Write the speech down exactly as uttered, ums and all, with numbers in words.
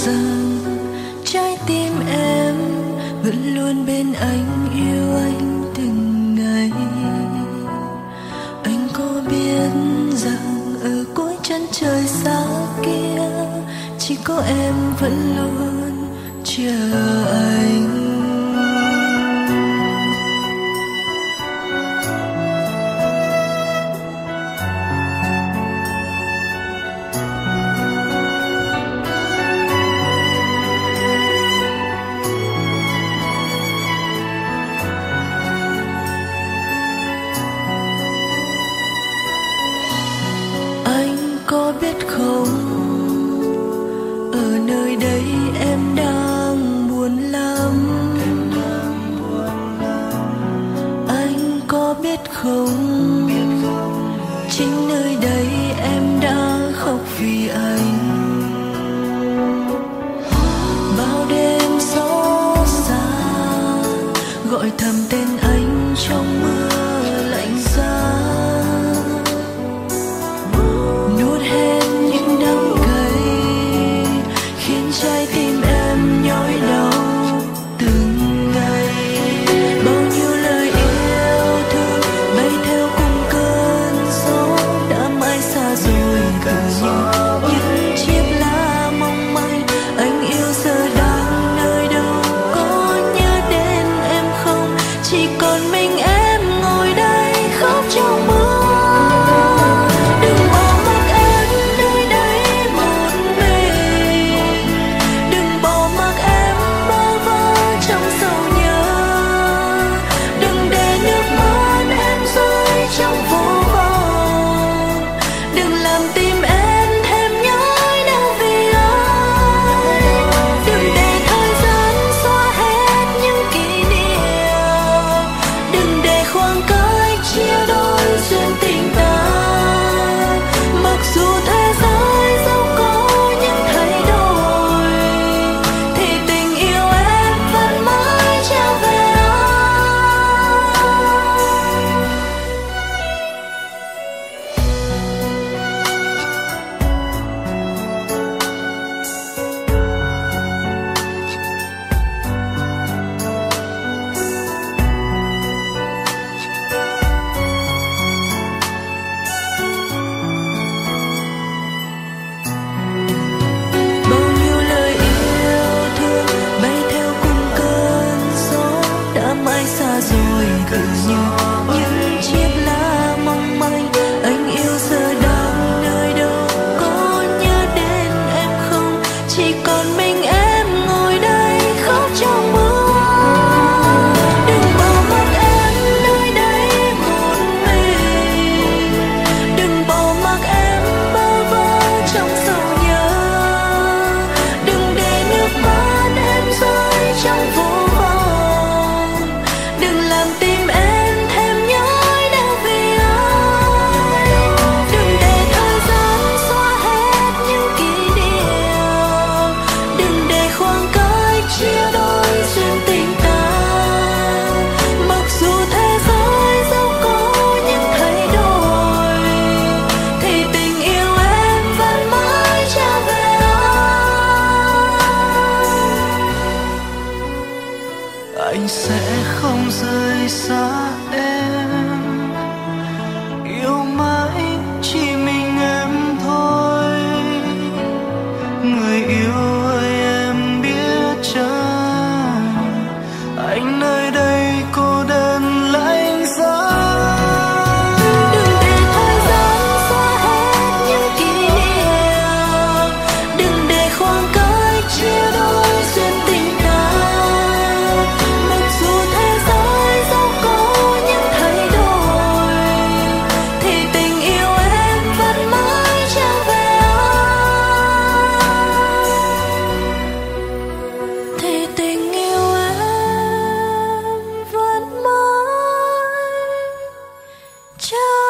rằng trái tim em vẫn luôn bên anh, yêu anh từng ngày. Anh có biết rằng ở cuối chân trời xa kia chỉ có em vẫn luôn chờ anh. Có biết không, ở nơi đây em đang buồn lắm. Anh có biết không, chính nơi đây em đã khóc vì anh. Bao đêm xót xa gọi thầm tên anh trong mưa lạnh giá. Trái tim em nhói đau từng ngày. Bao nhiêu lời yêu thương bay theo cùng cơn gió đã mãi xa rồi, cứ như những chiếc lá mong manh. Anh yêu giờ đang nơi đâu, có nhớ đến em không? Chỉ còn mình em ngồi đây khóc trong mưa. Xa rồi cứ như những chiếc lá mong manh. Anh yêu giờ đang nơi đâu, có nhớ đến em không? Chỉ còn mình em ngồi đây khóc trong mưa. Đừng bỏ mặc em nơi đây một mình, đừng bỏ mặc em bơ vơ trong sầu nhớ. Đừng để nước mắt em rơi trong vô anh sẽ không rời xa em, yêu mãi chỉ mình em thôi. Người yêu ơi em biết chăng, anh nơi đây cô đơn lạnh giá. Đừng để thời gian xóa hết những kỷ niệm, đừng để khoảng cách chia đôi duyên tình ta. Cha